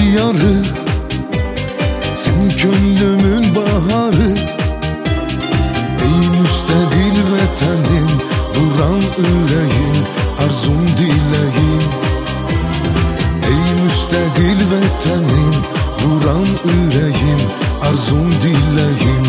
diyarı, sen gönlümün baharı. Ey müstakil vatanım, vuran yüreğim, arzum dileğim. Ey müstakil vatanım, vuran yüreğim, arzum dileğim.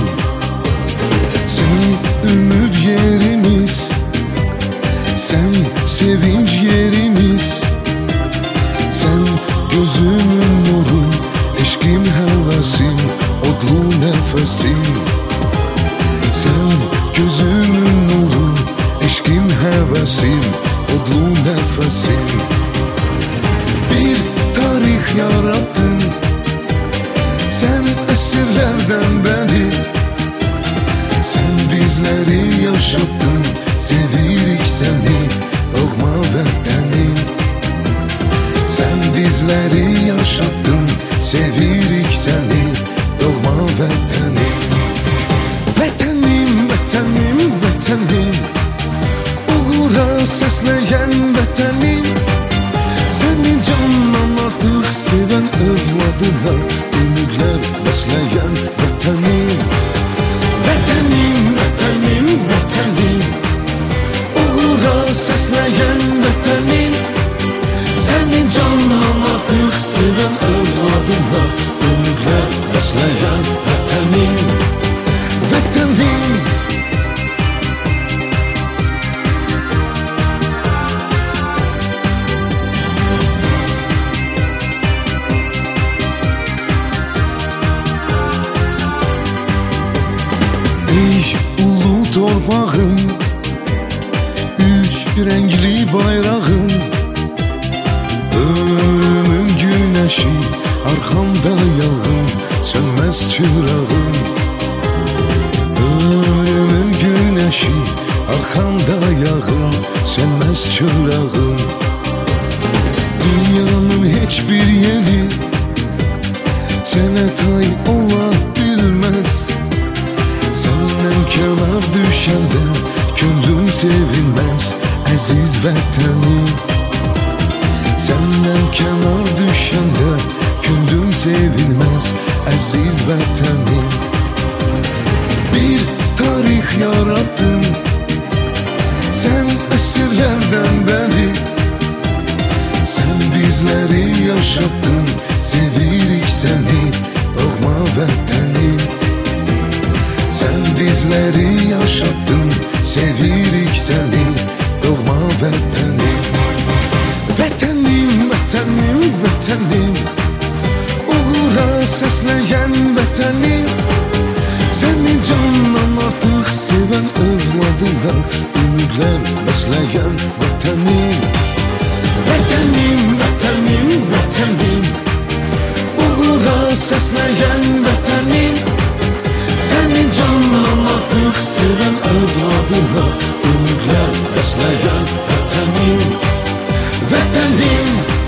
Sen ümit yerimiz, sen sevinç yerimiz. Sen gözümün nuru, eşkim hevesim, odlu nefesim. Sen gözümün nuru, eşkim hevesim, odlu nefesim. Bir tarih yarattın, sen esirlerden beri. Sen bizleri yaşattın, sevirik seni, doğma vatanım. Sen bizleri yaşattın, sevirik seni, doğma vatanım. Vatanım, vatanım, vatanım, uğra sesleyen vatanım. Seni candan artık seven evladına, ümitler besleyen vatanım. Vatanım, vatanım, vatanım, uğra sesleyen vatanım. Seni candan artık seven evladına, ümitler besleyen vatanım. Vatanım. Ey ulu torpağım, üç renkli bayrağım. Ölümün güneşi arkamda yağım, sönmez çırağım. Ölümün güneşi arkamda yağım, sönmez çırağım. Dünyanın hiçbir yeri sana tay olabilmez. Senden kenar düşende gönlüm sevinmez, aziz vatanım. Senden kenar düşende gönlüm sevinmez, aziz vatanım. Bir tarih yarattın, sen esirlerden beri. Sen bizleri yaşattın, sevirik seni, doğma vatanım. Sen bizleri yaşattın, sevirik seni, doğma vatanım. Vatanım, vatanım, vatanım, uğra sesleyen vatanım. Seni candan artık seven evladına, ümitler besleyen vatanım. Vatanım, vatanım, vatanım, uğra sesleyen vatanım. Seni candan artık seven evladına, ümitler besleyen vatanım. Vatanım.